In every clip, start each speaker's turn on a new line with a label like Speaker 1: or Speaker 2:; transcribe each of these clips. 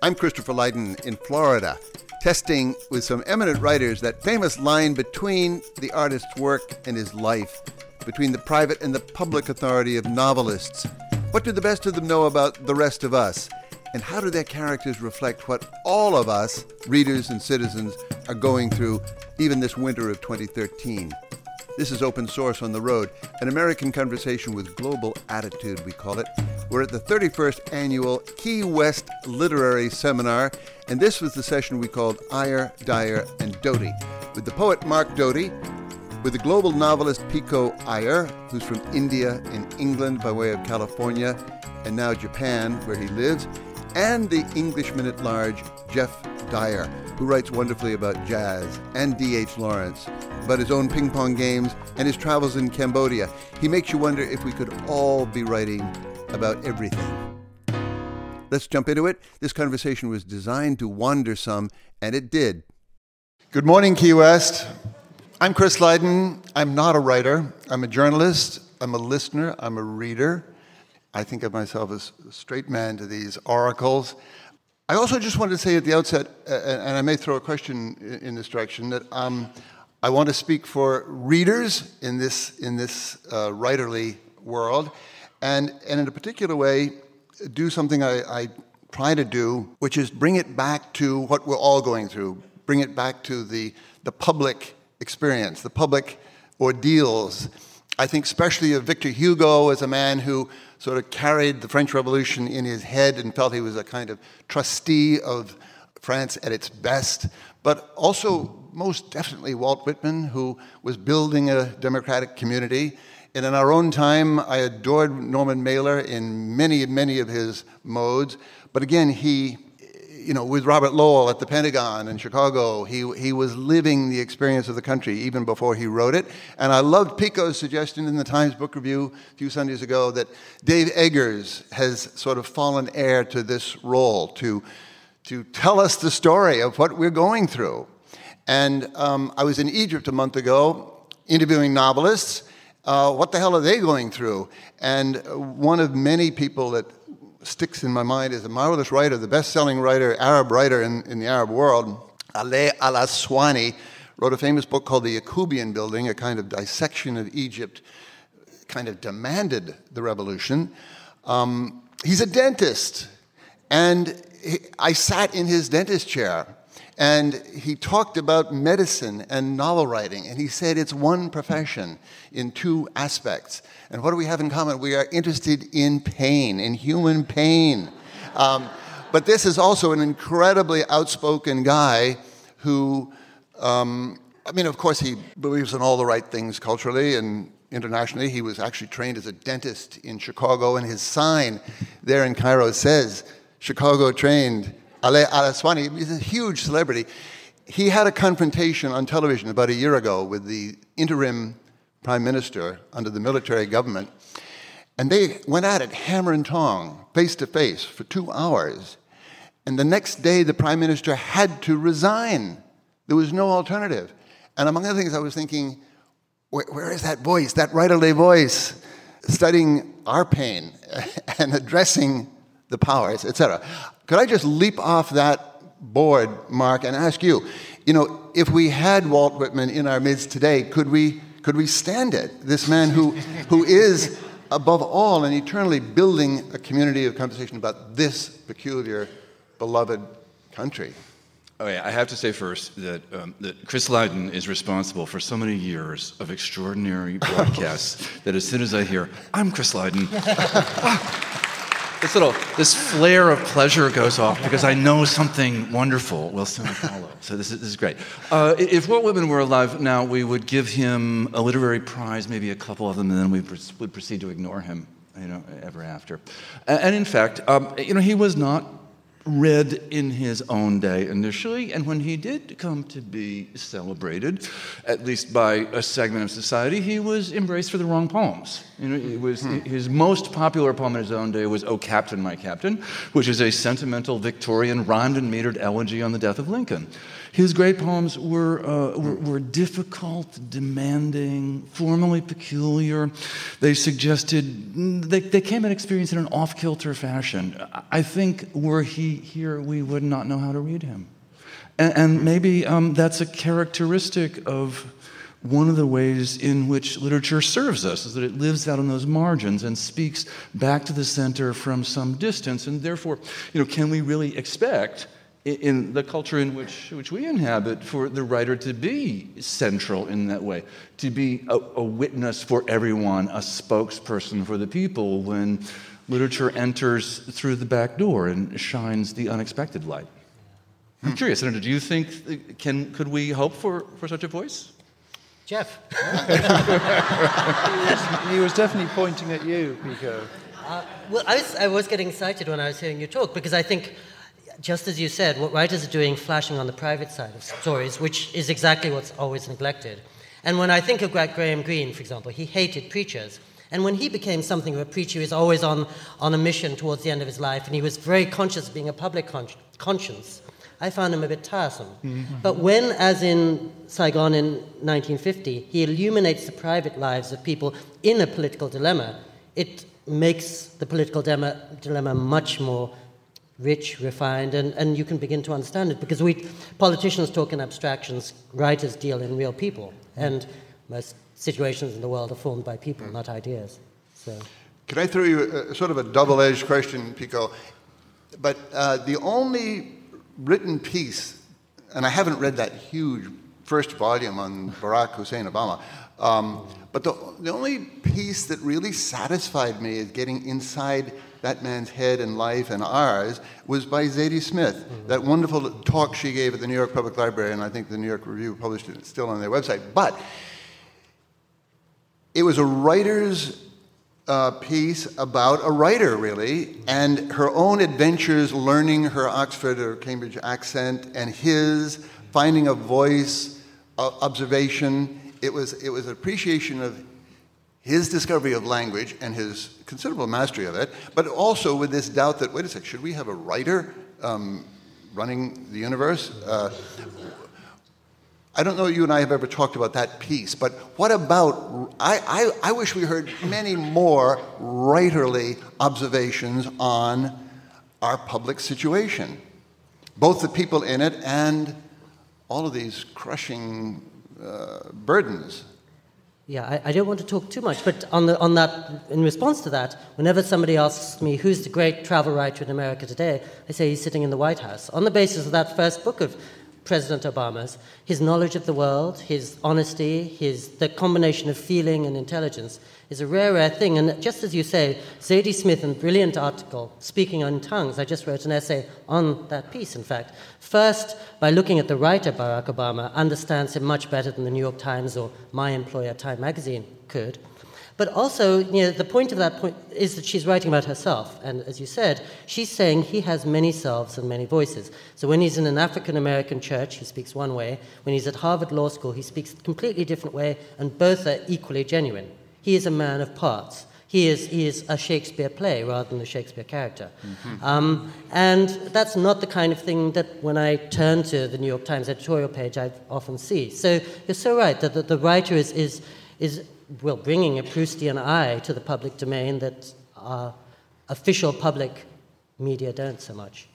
Speaker 1: I'm Christopher Lydon in Florida, testing with some eminent writers that famous line between the artist's work and his life, between the private and the public authority of novelists. What do the best of them know about the rest of us? And how do their characters reflect what all of us, readers and citizens, are going through even this winter of 2013? This is Open Source on the Road, an American conversation with global attitude, we call it. We're at the 31st annual Key West Literary Seminar, and this was the session we called Iyer, Dyer, and Doty, with the poet Mark Doty, with the global novelist Pico Iyer, who's from India and England by way of California, and now Japan, where he lives, and the Englishman at large, Geoff Dyer, who writes wonderfully about jazz, and D.H. Lawrence, about his own ping pong games and his travels in Cambodia. He makes you wonder if we could all be writing about everything. Let's jump into it. This conversation was designed to wander some, and it did. Good morning, Key West. I'm Chris Lydon. I'm not a writer. I'm a journalist. I'm a listener. I'm a reader. I think of myself as a straight man to these oracles. I also just wanted to say at the outset, and I may throw a question in this direction, that I want to speak for readers in this writerly world, and in a particular way, do something I try to do, which is bring it back to what we're all going through, bring it back to the public experience, the public ordeals. I think especially of Victor Hugo as a man who sort of carried the French Revolution in his head and felt he was a kind of trustee of France at its best, but also most definitely Walt Whitman, who was building a democratic community. And in our own time, I adored Norman Mailer in many, many of his modes. But again, he, with Robert Lowell at the Pentagon in Chicago, he was living the experience of the country even before he wrote it. And I loved Pico's suggestion in the Times Book Review a few Sundays ago that Dave Eggers has sort of fallen heir to this role, to tell us the story of what we're going through. And I was in Egypt a month ago interviewing novelists. What the hell are they going through? And one of many people that sticks in my mind is a marvelous writer, the best-selling writer, Arab writer in the Arab world, Alaa al-Aswany, wrote a famous book called The Yaqubian Building, a kind of dissection of Egypt, kind of demanded the revolution. He's a dentist, and I sat in his dentist chair, and he talked about medicine and novel writing, and he said it's one profession in two aspects. And what do we have in common? We are interested in pain, in human pain. But this is also an incredibly outspoken guy who, of course, he believes in all the right things culturally and internationally. He was actually trained as a dentist in Chicago, and his sign there in Cairo says, Chicago trained Alaa al-Aswany. He's a huge celebrity. He had a confrontation on television about a year ago with the interim prime minister under the military government, and they went at it hammer and tong, face to face, for 2 hours. And the next day, the prime minister had to resign. There was no alternative. And among other things, I was thinking, where is that voice, that writerly voice, studying our pain and addressing the powers, etc.? Could I just leap off that board, Mark, and ask you, if we had Walt Whitman in our midst today, could we stand it? This man who is, above all and eternally, building a community of conversation about this peculiar, beloved country.
Speaker 2: Oh yeah, I have to say first that Chris Lydon is responsible for so many years of extraordinary broadcasts that as soon as I hear, I'm Chris Lydon, this flare of pleasure goes off because I know something wonderful will soon follow. So this is great. If Walt Whitman were alive now, we would give him a literary prize, maybe a couple of them, and then we would proceed to ignore him, ever after. And in fact, he was not read in his own day initially, and when he did come to be celebrated, at least by a segment of society, he was embraced for the wrong poems. It was his most popular poem in his own day was "O Captain, My Captain," which is a sentimental Victorian rhymed and metered elegy on the death of Lincoln. His great poems were difficult, demanding, formally peculiar. They suggested, they came at experience in an off-kilter fashion. I think were he here we would not know how to read him. And maybe that's a characteristic of one of the ways in which literature serves us, is that it lives out on those margins and speaks back to the center from some distance. And therefore, can we really expect, in the culture in which we inhabit, for the writer to be central in that way, to be a witness for everyone, a spokesperson for the people, when literature enters through the back door and shines the unexpected light? I'm curious, Senator, do you think, could we hope for such a voice?
Speaker 3: Jeff.
Speaker 4: He was definitely pointing at you, Pico.
Speaker 3: Well, I was getting excited when I was hearing you talk, because I think, just as you said, what writers are doing, flashing on the private side of stories, which is exactly what's always neglected. And when I think of Graham Greene, for example, he hated preachers. And when he became something of a preacher, he was always on a mission towards the end of his life, and he was very conscious of being a public conscience. I found him a bit tiresome. Mm-hmm. But when, as in Saigon in 1950, he illuminates the private lives of people in a political dilemma, it makes the political dilemma much more rich, refined, and you can begin to understand it, because politicians talk in abstractions, writers deal in real people, and most situations in the world are formed by people, not ideas. So,
Speaker 1: can I throw you sort of a double-edged question, Pico? But the only written piece, and I haven't read that huge first volume on Barack Hussein Obama, but the only piece that really satisfied me as getting inside that man's head and life and ours was by Zadie Smith. Mm-hmm. That wonderful talk she gave at the New York Public Library, and I think the New York Review published it still on their website. But it was a writer's piece about a writer, really, and her own adventures learning her Oxford or Cambridge accent, and his finding a voice, observation. It was an appreciation of his discovery of language and his considerable mastery of it, but also with this doubt that, wait a sec, should we have a writer running the universe? I don't know you and I have ever talked about that piece, but what about, I wish we heard many more writerly observations on our public situation, both the people in it and all of these crushing burdens.
Speaker 3: Yeah, I don't want to talk too much, but on that, in response to that, whenever somebody asks me who's the great travel writer in America today, I say he's sitting in the White House. On the basis of that first book of President Obama's, his knowledge of the world, his honesty, the combination of feeling and intelligence is a rare thing. And just as you say, Zadie Smith, in a brilliant article, Speaking in Tongues, I just wrote an essay on that piece, in fact. First, by looking at the writer, Barack Obama understands him much better than the New York Times or my employer, Time Magazine, could. But also, the point of that point is that she's writing about herself. And as you said, she's saying he has many selves and many voices. So when he's in an African-American church, he speaks one way. When he's at Harvard Law School, he speaks a completely different way, and both are equally genuine. He is a man of parts. He is a Shakespeare play rather than a Shakespeare character. Mm-hmm. And that's not the kind of thing that when I turn to the New York Times editorial page, I often see. So you're so right that the writer is bringing a Proustian eye to the public domain that official public media don't so much.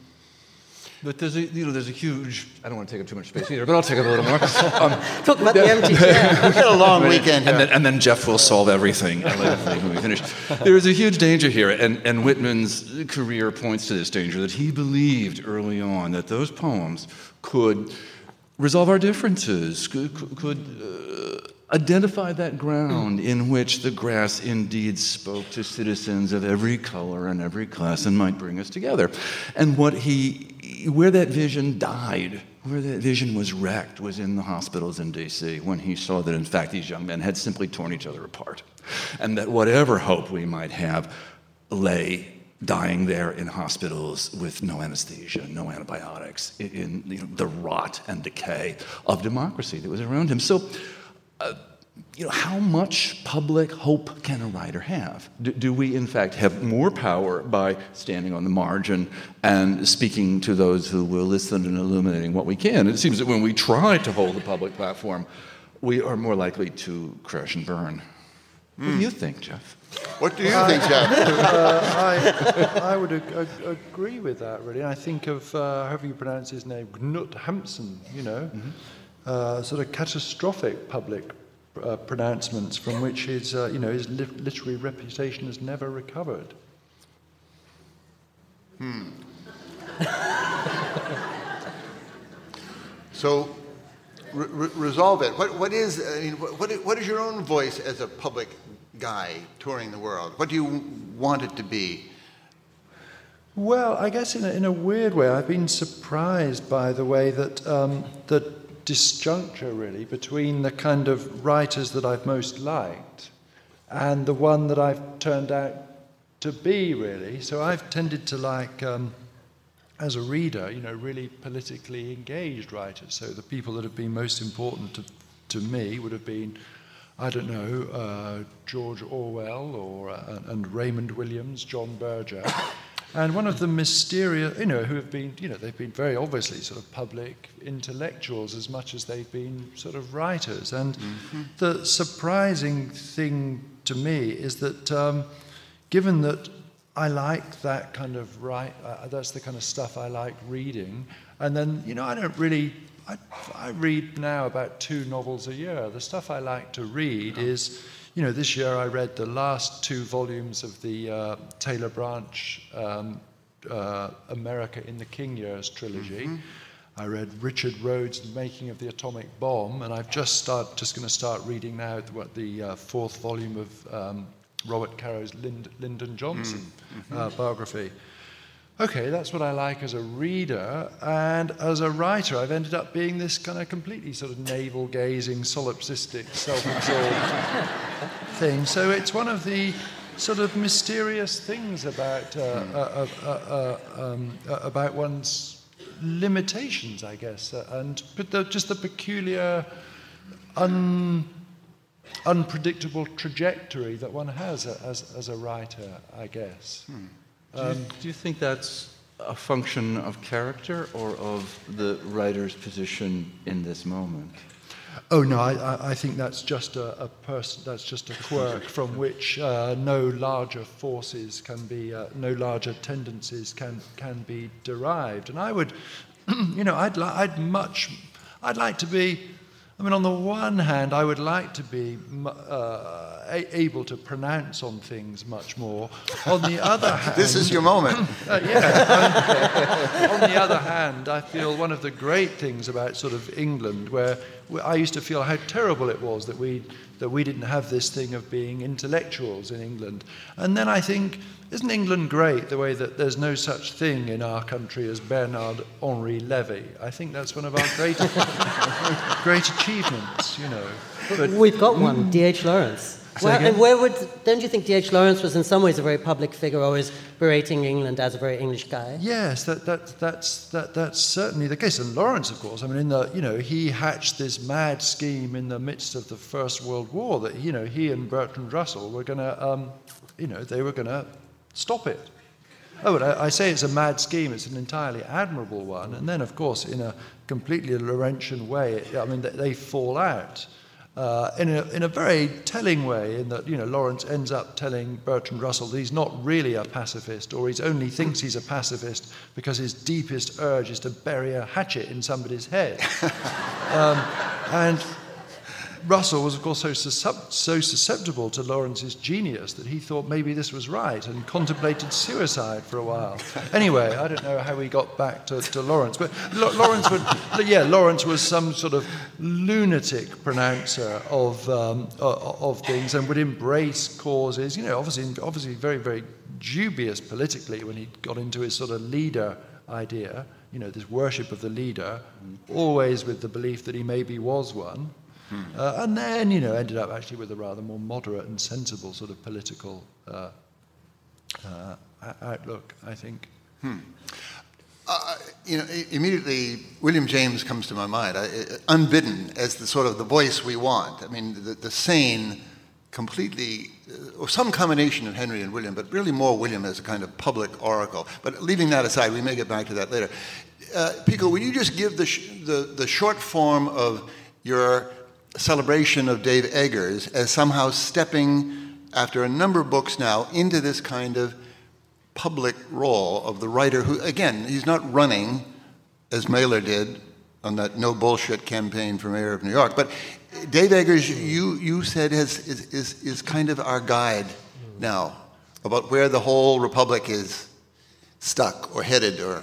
Speaker 2: But there's a huge, I don't want to take up too much space either, but I'll take up a little more.
Speaker 3: Talk about the empty chair.
Speaker 1: We've got a long weekend here.
Speaker 2: And then Jeff will solve everything when we finish. There's a huge danger here, and Whitman's career points to this danger, that he believed early on that those poems could resolve our differences, could identify that ground in which the grass indeed spoke to citizens of every color and every class and might bring us together. And where that vision died, where that vision was wrecked, was in the hospitals in D.C. when he saw that, in fact, these young men had simply torn each other apart. And that whatever hope we might have lay dying there in hospitals with no anesthesia, no antibiotics, in the rot and decay of democracy that was around him. So, how much public hope can a writer have? Do we, in fact, have more power by standing on the margin and speaking to those who will listen and illuminating what we can? It seems that when we try to hold the public platform, we are more likely to crash and burn. What do you think, Jeff?
Speaker 1: What do you think, Jeff?
Speaker 4: I would agree with that, really. I think of, however you pronounce his name, Knut Hamsun, sort of catastrophic public pronouncements from which his literary reputation has never recovered.
Speaker 1: So, resolve it. What is your own voice as a public guy touring the world? What do you want it to be?
Speaker 4: Well, I guess in a weird way, I've been surprised by the way that the disjuncture, really, between the kind of writers that I've most liked and the one that I've turned out to be, really. So I've tended to like, as a reader, really politically engaged writers. So the people that have been most important to me would have been, I don't know, George Orwell and Raymond Williams, John Berger. And one of the mysterious, who have been, they've been very obviously sort of public intellectuals as much as they've been sort of writers. And the surprising thing to me is that given that I like that kind of that's the kind of stuff I like reading. And then, I don't really, I read now about 2 novels a year. The stuff I like to read is, this year I read the last 2 volumes of the Taylor Branch America in the King Years trilogy. I read Richard Rhodes' Making of the Atomic Bomb, and I've just going to start reading now the 4th volume of Robert Caro's Lyndon Johnson biography. Okay, that's what I like as a reader, and as a writer I've ended up being this kind of completely sort of navel-gazing, solipsistic, self-absorbed thing. So it's one of the sort of mysterious things about one's limitations, I guess, but just the peculiar, unpredictable trajectory that one has as a writer, I guess.
Speaker 2: Do you think that's a function of character or of the writer's position in this moment?
Speaker 4: Oh no, I think that's just a person. That's just a quirk from which no larger forces can be, no larger tendencies can be derived. And I would, I'd like to be. I mean, on the one hand, I would like to be able to pronounce on things much more. On the other hand...
Speaker 1: This is your moment.
Speaker 4: On the other hand, I feel one of the great things about sort of England, where I used to feel how terrible it was that we didn't have this thing of being intellectuals in England. And then I think, isn't England great the way that there's no such thing in our country as Bernard-Henri Lévy? I think that's one of our great achievements,
Speaker 3: But we've got one, D.H. Lawrence. Don't you think D.H. Lawrence was in some ways a very public figure, always berating England as a very English guy?
Speaker 4: Yes, that's certainly the case. And Lawrence, of course, I mean, he hatched this mad scheme in the midst of the First World War that, he and Bertrand Russell were going to, they were going to stop it. Oh, but I say it's a mad scheme. It's an entirely admirable one. And then, of course, in a completely Lawrentian way, they fall out. In a very telling way, in that Lawrence ends up telling Bertrand Russell that he's not really a pacifist, or he only thinks he's a pacifist because his deepest urge is to bury a hatchet in somebody's head. And Russell was, of course, so susceptible to Lawrence's genius that he thought maybe this was right and contemplated suicide for a while. Anyway, I don't know how we got back to Lawrence, but Lawrence was some sort of lunatic pronouncer of things and would embrace causes. Obviously very, very dubious politically when he got into his sort of leader idea. This worship of the leader, always with the belief that he maybe was one. And then, ended up actually with a rather more moderate and sensible sort of political outlook, I think.
Speaker 1: Immediately, William James comes to my mind, unbidden, as the sort of the voice we want. I mean, the sane, completely, or some combination of Henry and William, but really more William as a kind of public oracle. But leaving that aside, we may get back to that later. Pico, would you just give the short form of your celebration of Dave Eggers as somehow stepping after a number of books now, into this kind of public role of the writer who, again, he's not running, as Mailer did on that no bullshit campaign for mayor of New York. But Dave Eggers, you said is kind of our guide now about where the whole republic is stuck or headed or...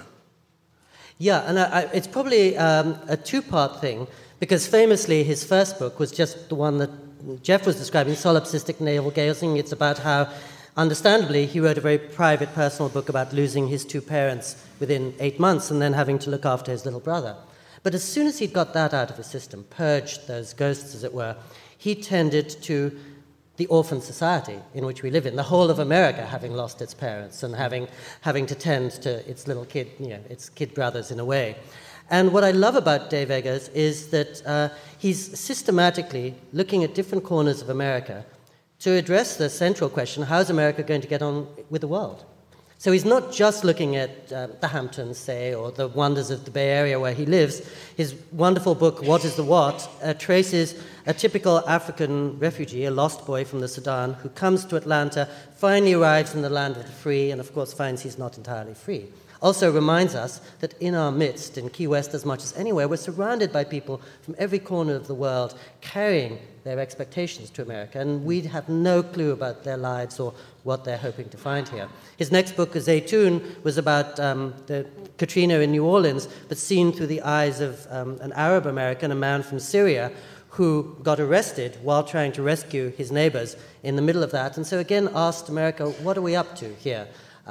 Speaker 3: Yeah, and it's probably a two-part thing, because famously his first book was just the one that Jeff was describing, Solipsistic Navel-Gazing. It's about how, understandably, he wrote a very private, personal book about losing his two parents within 8 months and then having to look after his little brother. But as soon as he'd got that out of his system, purged those ghosts, as it were, he tended to the orphan society in which we live in, the whole of America having lost its parents and having to tend to its little kid, its kid brothers in a way. And what I love about Dave Eggers is that he's systematically looking at different corners of America to address the central question, how is America going to get on with the world? So he's not just looking at the Hamptons, say, or the wonders of the Bay Area where he lives. His wonderful book, What is the What, traces a typical African refugee, a lost boy from the Sudan, who comes to Atlanta, finally arrives in the land of the free, and of course finds he's not entirely free. Also reminds us that in our midst, in Key West as much as anywhere, we're surrounded by people from every corner of the world carrying their expectations to America, and we have no clue about their lives or what they're hoping to find here. His next book, Zaytoun, was about the Katrina in New Orleans, but seen through the eyes of an Arab American, a man from Syria, who got arrested while trying to rescue his neighbors in the middle of that, and so again asked America, what are we up to here?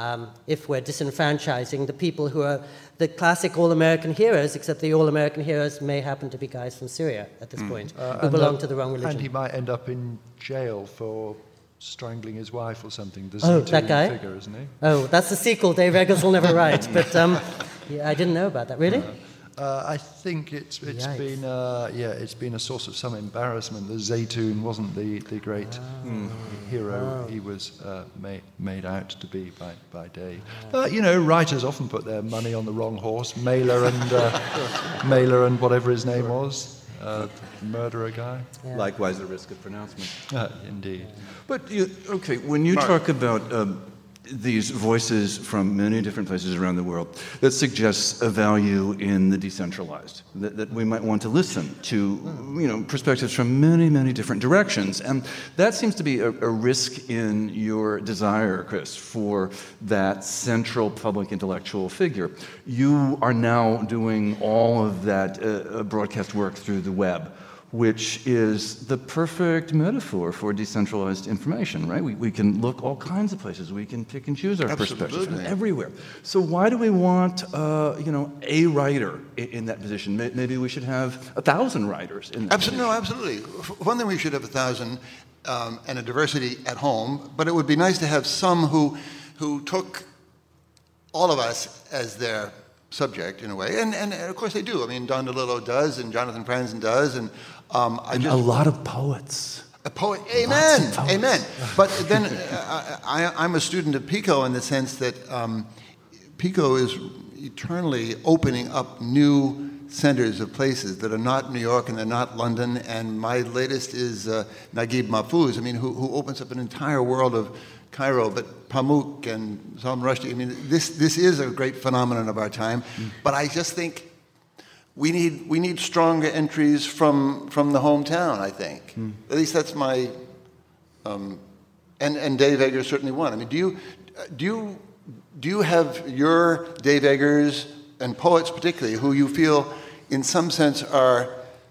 Speaker 3: If we're disenfranchising the people who are the classic all-American heroes, except the all-American heroes may happen to be guys from Syria at this point, who belong to the wrong religion.
Speaker 4: And he might end up in jail for strangling his wife or something. The
Speaker 3: that guy?
Speaker 4: Figure, isn't he?
Speaker 3: Oh, that's the sequel Dave Eggers will never write. But yeah, I didn't know about that. Really?
Speaker 4: I think it's been a source of some embarrassment. The Zaytoun wasn't the great hero he was made out to be by Dave. But writers often put their money on the wrong horse. Mailer and whatever his name was, the murderer guy.
Speaker 2: Yeah. Likewise, the risk of pronouncement.
Speaker 4: Indeed.
Speaker 2: But when you talk about these voices from many different places around the world, that suggests a value in the decentralized, that we might want to listen to perspectives from many, many different directions. And that seems to be a risk in your desire, Chris, for that central public intellectual figure. You are now doing all of that broadcast work through the web, which is the perfect metaphor for decentralized information, right? We can look all kinds of places. We can pick and choose our perspectives from everywhere. So why do we want, a writer in that position? Maybe we should have 1,000 writers in that position.
Speaker 1: No, absolutely. One thing, we should have 1,000 and a diversity at home, but it would be nice to have some who took all of us as their subject in a way, and of course they do. I mean, Don DeLillo does, and Jonathan Franzen does, and
Speaker 2: a lot of poets.
Speaker 1: A poet, amen, amen. But then I'm a student of Pico in the sense that Pico is eternally opening up new centers of places that are not New York and they're not London. And my latest is Naguib Mahfouz, who opens up an entire world of Cairo, but Pamuk and Salman Rushdie. This is a great phenomenon of our time. But I just think we need stronger entries from the hometown, I think. At least that's my and Dave Eggers certainly one. Do you have your Dave Eggers and poets particularly who you feel in some sense are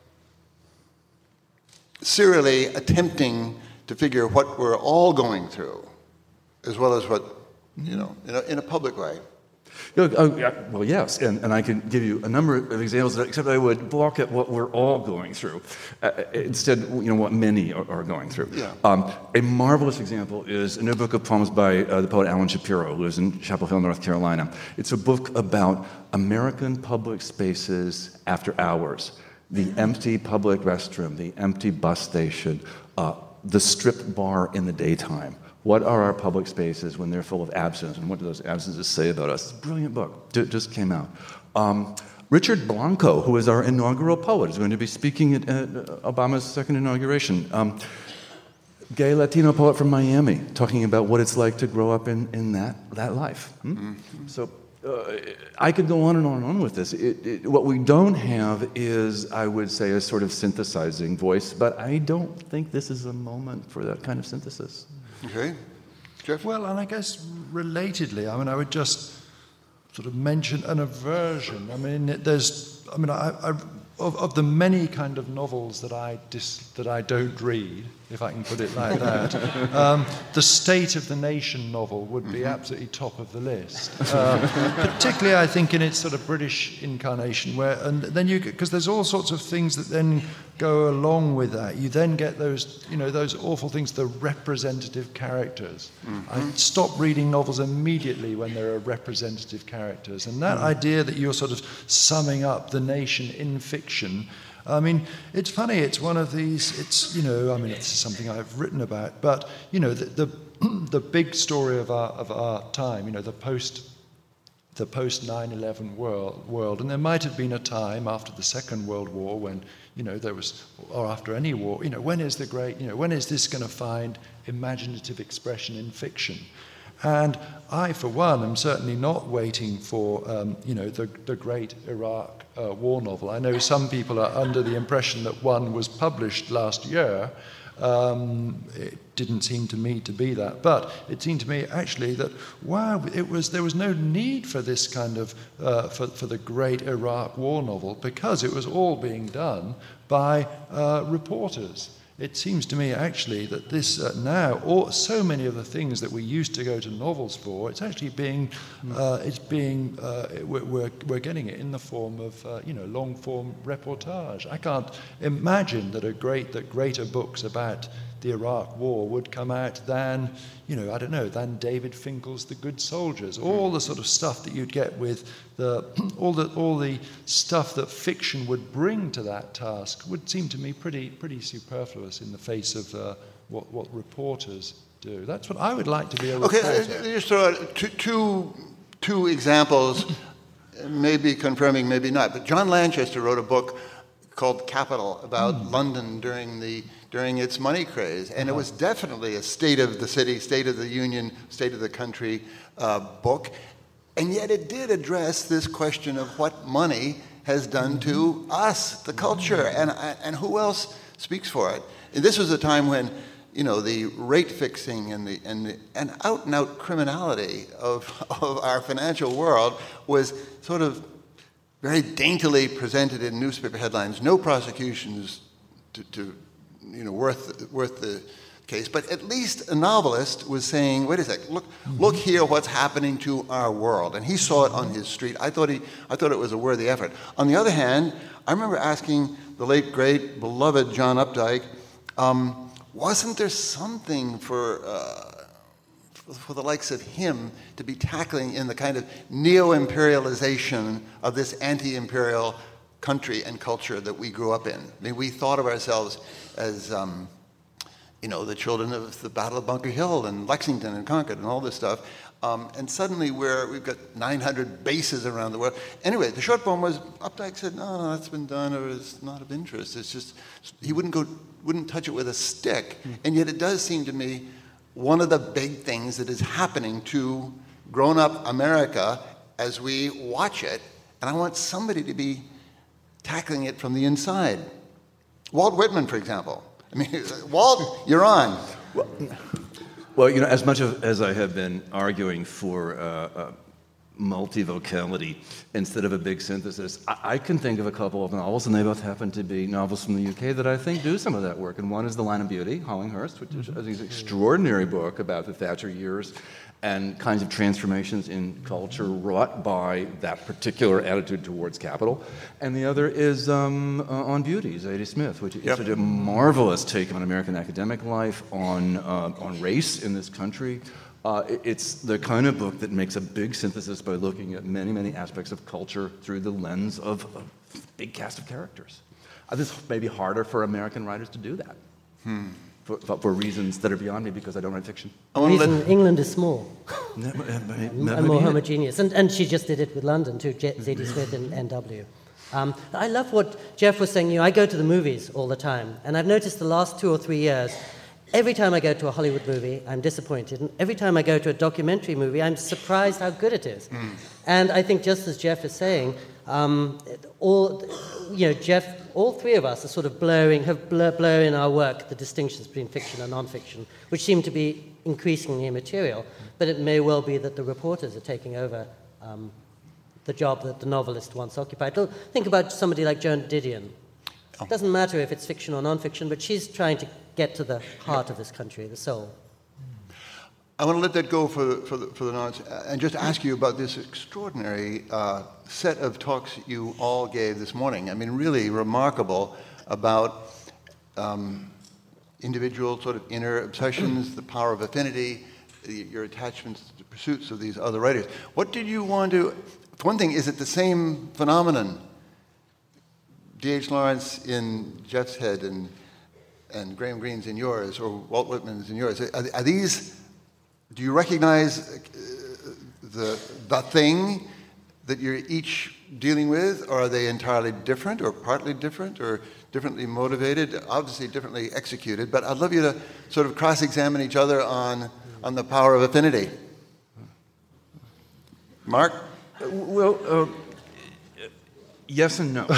Speaker 1: serially attempting to figure what we're all going through, as well as what in a public way?
Speaker 2: Well, yes, and I can give you a number of examples, except I would balk at what we're all going through. Instead, what many are going through.
Speaker 1: Yeah.
Speaker 2: A marvelous example is a new book of poems by the poet Alan Shapiro, who lives in Chapel Hill, North Carolina. It's a book about American public spaces after hours. The empty public restroom, the empty bus station, the strip bar in the daytime. What are our public spaces when they're full of absence, and what do those absences say about us? It's a brilliant book. Just came out. Richard Blanco, who is our inaugural poet, is going to be speaking at Obama's second inauguration. gay Latino poet from Miami, talking about what it's like to grow up in that life. So I could go on and on and on with this. What we don't have is, I would say, a sort of synthesizing voice, but I don't think this is a moment for that kind of synthesis.
Speaker 1: Okay. Jeff?
Speaker 4: Well, and I guess relatedly, I mean, I would just sort of mention an aversion. I mean, of the many kind of novels that I don't read, if I can put it like that, the State of the Nation novel would be absolutely top of the list. Particularly, I think, in its sort of British incarnation, because there's all sorts of things that then go along with that. You then get those awful things, the representative characters. I stop reading novels immediately when there are representative characters, and that idea that you're sort of summing up the nation in fiction. I mean, it's funny. It's one of these. It's it's something I've written about. But the big story of our time. The post 9/11 world, and there might have been a time after the Second World War when there was, or after any war. When is this going to find imaginative expression in fiction? And I, for one, am certainly not waiting for, the great Iraq war novel. I know some people are under the impression that one was published last year. It didn't seem to me to be that, but it seemed to me actually that there was no need for this kind of for the great Iraq war novel, because it was all being done by reporters. It seems to me actually that this now, so many of the things that we used to go to novels for, it's actually we're getting it in the form of long form reportage. I can't imagine that greater books about the Iraq War would come out than David Finkel's The Good Soldiers. All the sort of stuff that you'd get with all the stuff that fiction would bring to that task would seem to me pretty superfluous in the face of what reporters do. That's what I would like to be a reporter.
Speaker 1: Okay, just throw out two examples, maybe confirming, maybe not. But John Lanchester wrote a book called Capital about London during its money craze, and it was definitely a state of the city, state of the union, state of the country book, and yet it did address this question of what money has done to us, the culture, and who else speaks for it. And this was a time when the rate fixing and out and out criminality of our financial world was sort of very daintily presented in newspaper headlines. No prosecutions to worth the case, but at least a novelist was saying, "Wait a sec, look here, what's happening to our world." And he saw it on his street. I thought it was a worthy effort. On the other hand, I remember asking the late great beloved John Updike, wasn't there something for the likes of him to be tackling in the kind of neo-imperialization of this anti-imperial country and culture that we grew up in? I mean, we thought of ourselves as, the children of the Battle of Bunker Hill and Lexington and Concord and all this stuff. And suddenly we've got 900 bases around the world. Anyway, the short poem was, Updike said, no, that's been done, or it's not of interest. It's just, he wouldn't touch it with a stick. And yet it does seem to me one of the big things that is happening to grown-up America as we watch it, and I want somebody to be tackling it from the inside. Walt Whitman, for example. I mean, Walt, you're on.
Speaker 2: Well, as much as I have been arguing for multivocality instead of a big synthesis, I can think of a couple of novels, and they both happen to be novels from the UK that I think do some of that work. And one is The Line of Beauty, Hollinghurst, which is an extraordinary book about the Thatcher years and kinds of transformations in culture wrought by that particular attitude towards capital. And the other is On Beauty, Zadie Smith, which is such a marvelous take on American academic life, on race in this country. It's the kind of book that makes a big synthesis by looking at many, many aspects of culture through the lens of a big cast of characters. This may be harder for American writers to do that. For reasons that are beyond me, because I don't write fiction.
Speaker 3: The reason England is small and more homogeneous. And she just did it with London too, Zadie Smith and NW. I love what Jeff was saying. I go to the movies all the time, and I've noticed the last 2 or 3 years, every time I go to a Hollywood movie, I'm disappointed. And every time I go to a documentary movie, I'm surprised how good it is. And I think just as Jeff is saying, all three of us are sort of blur in our work the distinctions between fiction and non-fiction, which seem to be increasingly immaterial. But it may well be that the reporters are taking over the job that the novelist once occupied. Think about somebody like Joan Didion. It doesn't matter if it's fiction or non-fiction, but she's trying to get to the heart of this country, the soul.
Speaker 1: I want to let that go for the nonce and just ask you about this extraordinary set of talks you all gave this morning. I mean, really remarkable about individual sort of inner obsessions, the power of affinity, your attachments to pursuits of these other writers. What did you want to... For one thing, is it the same phenomenon? D.H. Lawrence in Jeff's head and Graham Greene's in yours, or Walt Whitman's in yours. Are these... Do you recognize the thing that you're each dealing with, or are they entirely different, or partly different, or differently motivated, obviously differently executed? But I'd love you to sort of cross-examine each other on the power of affinity. Mark?
Speaker 2: Well, yes and no.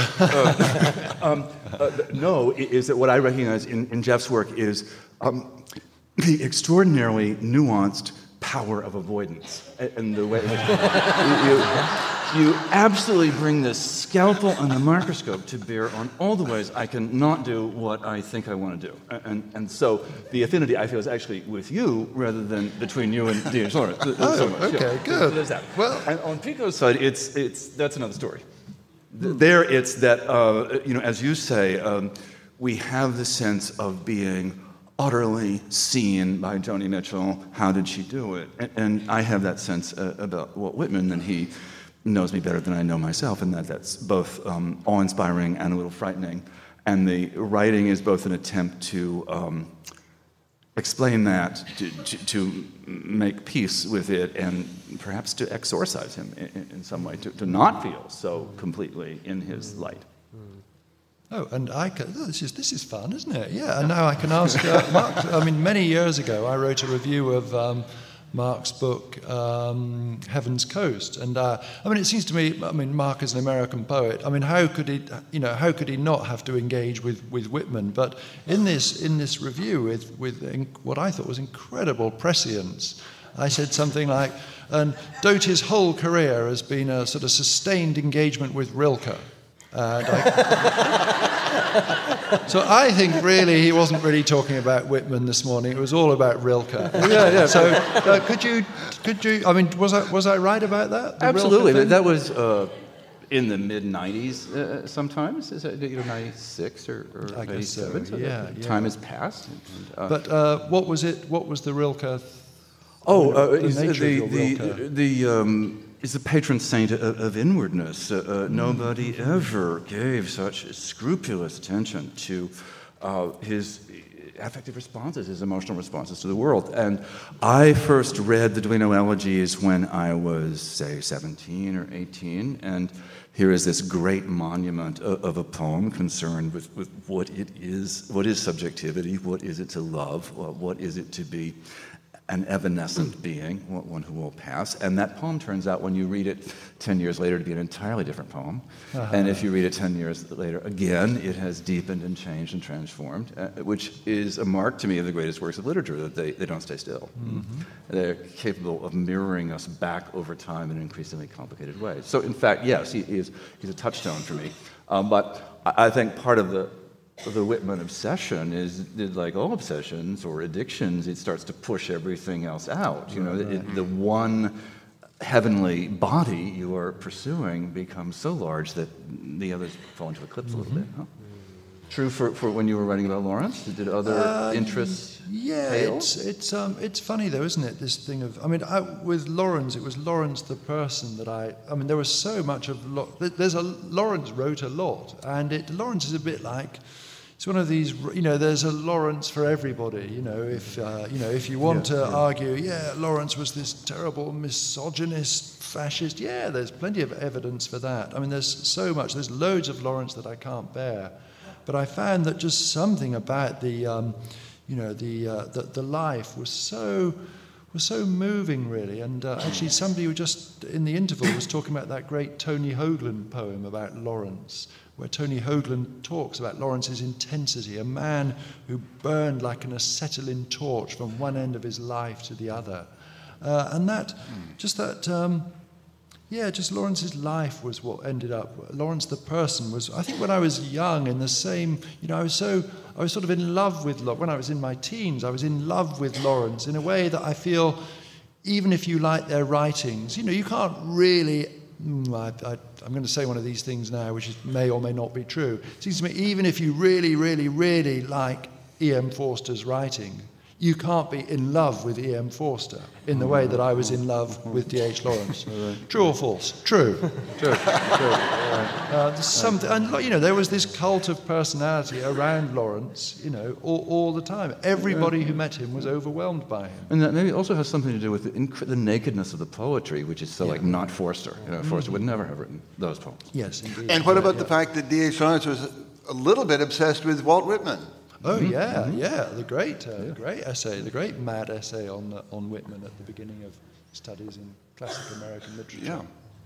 Speaker 2: No is that what I recognize in Jeff's work is the extraordinarily nuanced power of avoidance, and the way you absolutely bring the scalpel and the microscope to bear on all the ways I can not do what I think I want to do, and so the affinity I feel is actually with you rather than between you and D.H. Lawrence.
Speaker 4: Okay, good.
Speaker 2: There's that.
Speaker 4: Well,
Speaker 2: and on Pico's side, it's that's another story. There, it's that as you say, we have the sense of being utterly seen by Joni Mitchell. How did she do it? And I have that sense about Walt Whitman, and he knows me better than I know myself, and that's both awe-inspiring and a little frightening. And the writing is both an attempt to explain that, to make peace with it, and perhaps to exorcise him in some way, to not feel so completely in his light.
Speaker 4: Oh, and this is fun, isn't it? Yeah, and now I can ask Mark. I mean, many years ago, I wrote a review of Mark's book, Heaven's Coast, and I mean, it seems to me, I mean, Mark is an American poet. I mean, how could he not have to engage with Whitman? But in this review, with what I thought was incredible prescience, I said something like, and Doty's whole career has been a sort of sustained engagement with Rilke. So I think really he wasn't really talking about Whitman this morning. It was all about Rilke. Yeah. So could you? I mean, was I right about that?
Speaker 2: Absolutely. That was in the mid '90s. Sometimes is that 96 or 97? So
Speaker 4: yeah.
Speaker 2: Time has passed.
Speaker 4: But what was it? What was the Rilke?
Speaker 2: Is the patron saint of inwardness. Nobody ever gave such scrupulous attention to his affective responses, his emotional responses to the world. And I first read the Duino Elegies when I was, say, 17 or 18, and here is this great monument of a poem concerned with what it is, what is subjectivity, what is it to love, what is it to be an evanescent being, one who will pass. And that poem turns out, when you read it 10 years later, to be an entirely different poem. And if you read it 10 years later, again, it has deepened and changed and transformed, which is a mark to me of the greatest works of literature, that they don't stay still. Mm-hmm. They're capable of mirroring us back over time in increasingly complicated ways. So, in fact, yes, he's a touchstone for me. But I think part of the Whitman obsession is, like all obsessions or addictions, it starts to push everything else out. The one heavenly body you are pursuing becomes so large that the others fall into eclipse a little bit. Huh? True for when you were writing about Lawrence? Did other interests fail?
Speaker 4: It's funny though, isn't it? This thing of, I mean, with Lawrence, it was Lawrence the person that I mean, there was so much of Lawrence wrote a lot, and Lawrence is a bit like. It's one of these, there's a Lawrence for everybody. If you want to argue, Lawrence was this terrible misogynist, fascist. Yeah, there's plenty of evidence for that. I mean, there's so much. There's loads of Lawrence that I can't bear. But I found that just something about the the life was so moving, really. And actually, somebody who just in the interval was talking about that great Tony Hoagland poem about Lawrence, where Tony Hoagland talks about Lawrence's intensity, a man who burned like an acetylene torch from one end of his life to the other. Just Lawrence's life was what ended up. Lawrence the person was, I think when I was young, in the same, I was sort of in love with, when I was in my teens, I was in love with Lawrence in a way that I feel, even if you like their writings, you can't really, I'm going to say one of these things now, which may or may not be true. It seems to me, even if you really, really, really like E.M. Forster's writing, you can't be in love with E.M. Forster in the way that I was in love with D.H. Lawrence. True or false? True. True. There was this cult of personality around Lawrence, all the time. Everybody who met him was overwhelmed by him.
Speaker 2: And that maybe also has something to do with the nakedness of the poetry, which is so not Forster. Forster would never have written those poems.
Speaker 4: Yes, indeed.
Speaker 1: And what about the fact that D.H. Lawrence was a little bit obsessed with Walt Whitman?
Speaker 4: Oh the great essay, the great mad essay on Whitman at the beginning of Studies in Classic American Literature.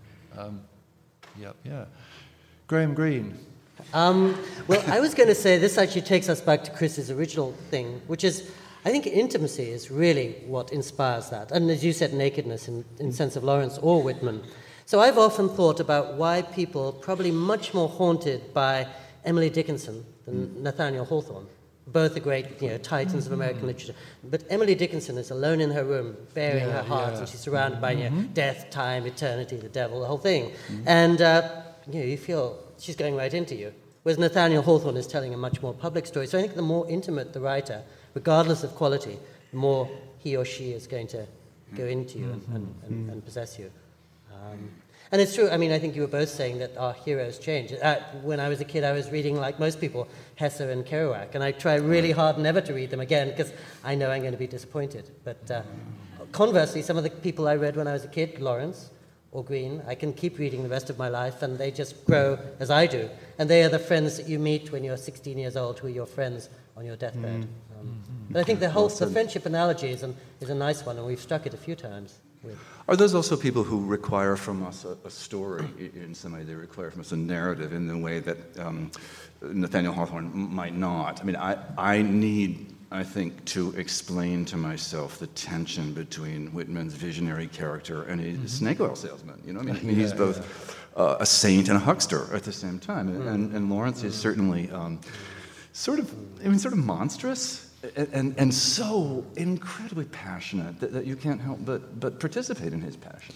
Speaker 4: Graham Greene.
Speaker 3: Well, I was going to say this actually takes us back to Chris's original thing, which is, I think intimacy is really what inspires that. And as you said, nakedness in sense of Lawrence or Whitman. So I've often thought about why people are probably much more haunted by Emily Dickinson than Nathaniel Hawthorne. Both are great, titans of American literature. But Emily Dickinson is alone in her room, bearing her heart, and she's surrounded by death, time, eternity, the devil, the whole thing. And you feel she's going right into you. Whereas Nathaniel Hawthorne is telling a much more public story. So I think the more intimate the writer, regardless of quality, the more he or she is going to go into you and possess you. And it's true, I think you were both saying that our heroes change. When I was a kid, I was reading, like most people, Hesse and Kerouac, and I try really hard never to read them again, because I know I'm going to be disappointed. But conversely, some of the people I read when I was a kid, Lawrence or Greene, I can keep reading the rest of my life, and they just grow as I do. And they are the friends that you meet when you're 16 years old, who are your friends on your deathbed. But I think the friendship analogy is a nice one, and we've struck it a few times.
Speaker 2: Are those also people who require from us a story in some way? They require from us a narrative in the way that Nathaniel Hawthorne might not. I need, I think, to explain to myself the tension between Whitman's visionary character and his snake oil salesman. He's both a saint and a huckster at the same time. And Lawrence is certainly sort of monstrous. And so incredibly passionate that you can't help but participate in his passion.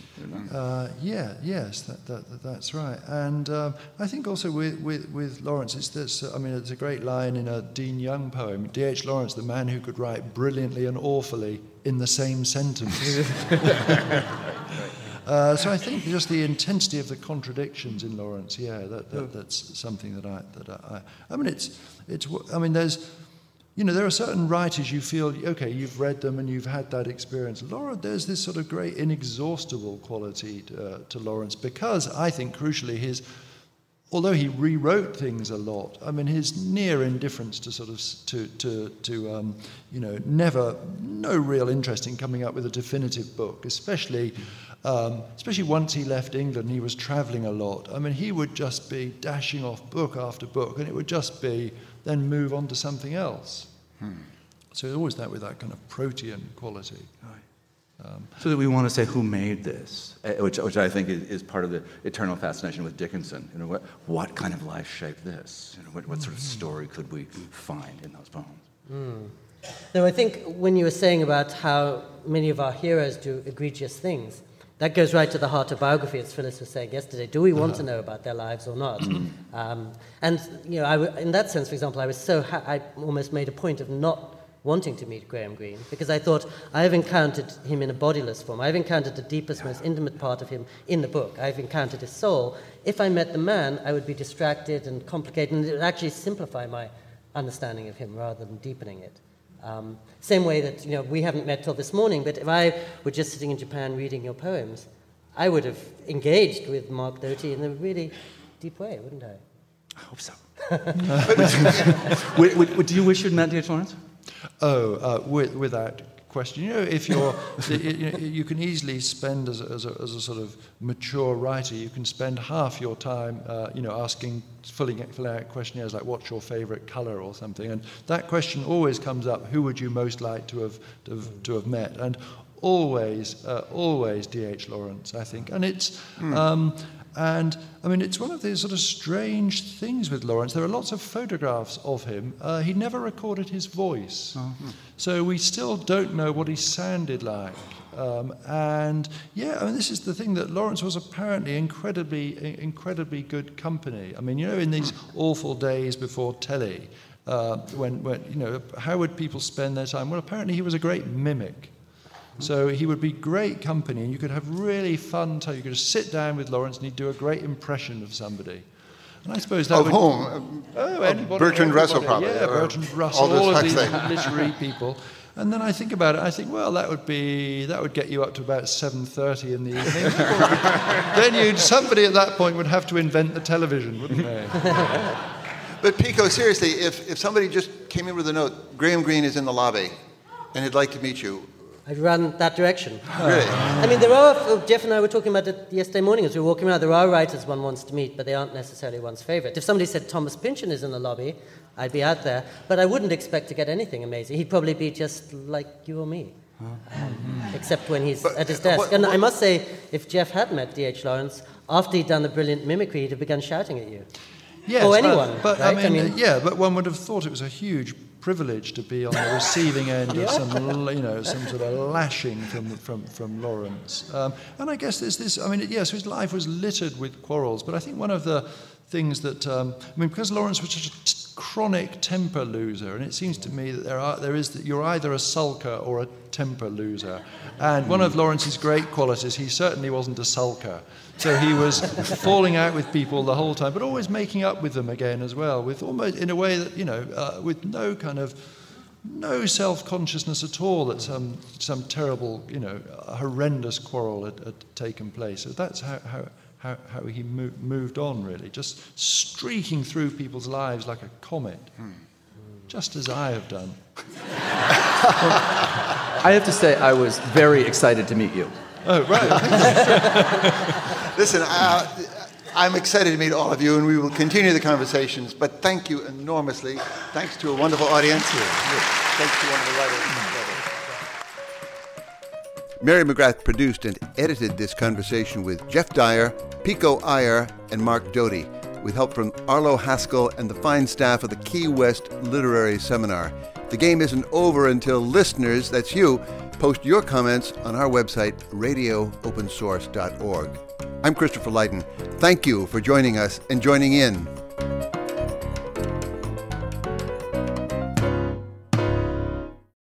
Speaker 4: That's right. And I think also with Lawrence, it's a great line in a Dean Young poem. D.H. Lawrence, the man who could write brilliantly and awfully in the same sentence. So I think just the intensity of the contradictions in Lawrence, that's something that there are certain writers you feel, okay, you've read them and you've had that experience. There's this sort of great inexhaustible quality to Lawrence, because I think crucially although he rewrote things a lot, his near indifference to no real interest in coming up with a definitive book, especially once he left England, he was traveling a lot. He would just be dashing off book after book, and it would just be then move on to something else. So always with that kind of protean quality.
Speaker 2: So that we want to say who made this, which I think is part of the eternal fascination with Dickinson. What kind of life shaped this? What sort of story could we find in those poems?
Speaker 3: No, I think when you were saying about how many of our heroes do egregious things, that goes right to the heart of biography, as Phyllis was saying yesterday. Do we want to know about their lives or not? And in that sense, for example, I almost made a point of not wanting to meet Graham Greene, because I thought, I've encountered him in a bodiless form. I've encountered the deepest, most intimate part of him in the book. I've encountered his soul. If I met the man, I would be distracted and complicated, and it would actually simplify my understanding of him rather than deepening it. Same way that, we haven't met till this morning, but if I were just sitting in Japan reading your poems, I would have engaged with Mark Doty in a really deep way, wouldn't I?
Speaker 2: I hope so. Do you wish you'd met D.H. Lawrence?
Speaker 4: Without question. If you're, you can easily spend as a sort of mature writer, you can spend half your time, filling out questionnaires like what's your favorite color or something, and that question always comes up: who would you most like to have met? And always D.H. Lawrence, I think, and it's. And I mean, it's one of these sort of strange things with Lawrence. There are lots of photographs of him. He never recorded his voice. So we still don't know what he sounded like. This is the thing, that Lawrence was apparently incredibly good company. I mean, in these awful days before telly, when how would people spend their time? Well, apparently he was a great mimic. So he would be great company, and you could have really fun time. You could just sit down with Lawrence, and he'd do a great impression of somebody. And I suppose that
Speaker 1: whom? Bertrand Russell, probably.
Speaker 4: Yeah, Bertrand Russell, all of these literary people. And then I think about it. I think, well, that would get you up to about 7:30 in the evening. Then somebody at that point would have to invent the television, wouldn't they?
Speaker 1: But Pico, seriously, if somebody just came in with a note, Graham Greene is in the lobby, and he'd like to meet you,
Speaker 3: I'd run that direction.
Speaker 1: Really?
Speaker 3: I mean, Jeff and I were talking about it yesterday morning as we were walking around. There are writers one wants to meet, but they aren't necessarily one's favourite. If somebody said Thomas Pynchon is in the lobby, I'd be out there, but I wouldn't expect to get anything amazing. He'd probably be just like you or me, except when he's at his desk. And I must say, if Jeff had met D.H. Lawrence, after he'd done the brilliant mimicry, he'd have begun shouting at you.
Speaker 4: Yes,
Speaker 3: or anyone,
Speaker 4: but
Speaker 3: right?
Speaker 4: But one would have thought it was a huge privilege to be on the receiving end of some sort of lashing from Lawrence. And I guess there's this. I mean, yes, his life was littered with quarrels. But I think one of the things that because Lawrence was such a chronic temper loser, and it seems to me that you're either a sulker or a temper loser. And one of Lawrence's great qualities, he certainly wasn't a sulker. So he was falling out with people the whole time, but always making up with them again as well, with almost in a way that with no self-consciousness at all that some terrible horrendous quarrel had taken place. So that's how he moved on, really, just streaking through people's lives like a comet, just as I have done.
Speaker 5: I have to say, I was very excited to meet you.
Speaker 4: Oh, right.
Speaker 1: Listen, I'm excited to meet all of you, and we will continue the conversations, but thank you enormously. Thanks to a wonderful audience. Thanks to wonderful writers. Mary McGrath produced and edited this conversation with Jeff Dyer, Pico Iyer, and Mark Doty, with help from Arlo Haskell and the fine staff of the Key West Literary Seminar. The game isn't over until listeners, that's you, post your comments on our website, radioopensource.org. I'm Christopher Lydon. Thank you for joining us and joining in.